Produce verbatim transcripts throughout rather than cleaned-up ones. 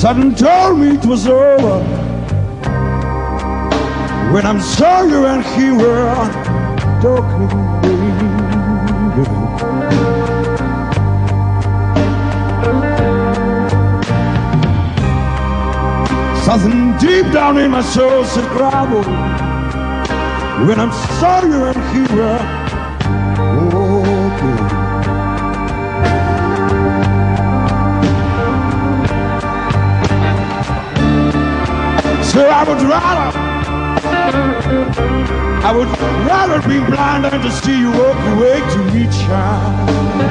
Sudden told me it was over when I'm saw you and he were talking, baby. Something deep down in my soul said gravel when I'm saw you and he were talking. So I would rather, I would rather be blind than to see you walk away to me, child.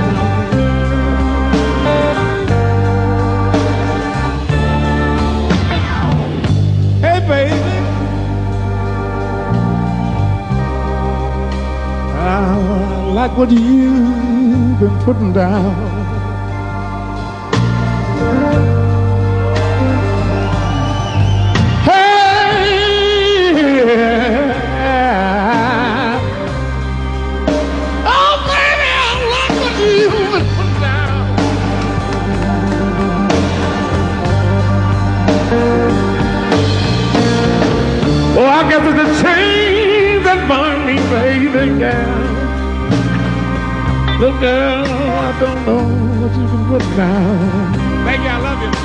Hey, baby, I like what you've been putting down. Oh, I guess it's the chains that bind me, baby, girl. Look, girl, I don't know what you can put down. Thank you, I love you.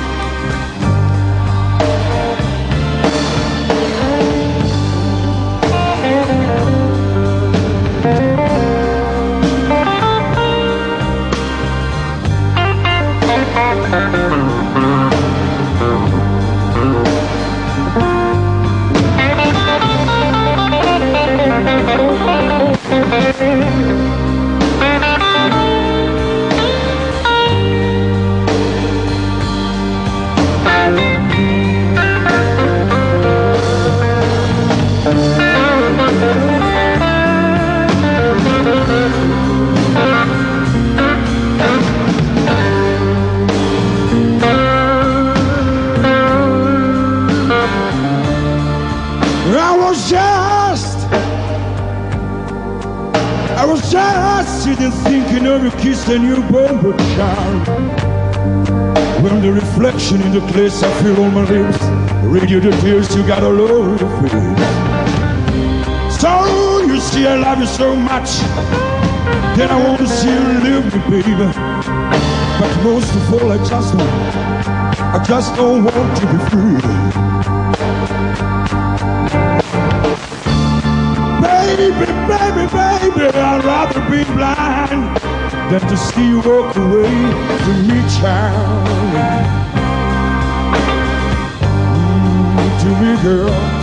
I was just, I was just sitting thinking of your kiss and your bumper child. When the reflection in the place I feel on my lips, radio the tears you got all over the face. So you see I love you so much, then I want to see you live me, baby. But most of all I just want, I just don't want to be free. Baby, baby, baby, I'd rather be blind than to see you walk away from me, child. Mm, to me, girl.